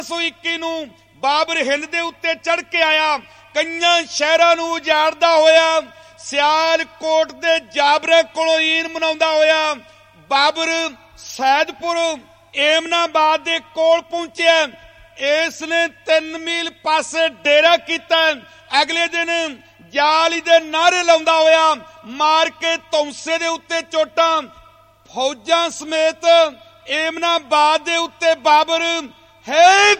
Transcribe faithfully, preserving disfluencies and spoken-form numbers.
सौ इक्की नूं बाबर हिंद दे उत्ते चढ़ के आया, कईयां शहरां नूं उजाड़दा होया, सियालकोट दे जाबरे कोलों ईन मनाउंदा होया बाबर सैदपुर एमनाबाद दे कोल पहुंचिया। इसने तीन मील पासे डेरा कीता। अगले दिन जाली दे नारे लाउंदा होया, मार के तौंसे दे उत्ते चोटां, फौजां समेत एमनाबाद दे उत्ते बाबर है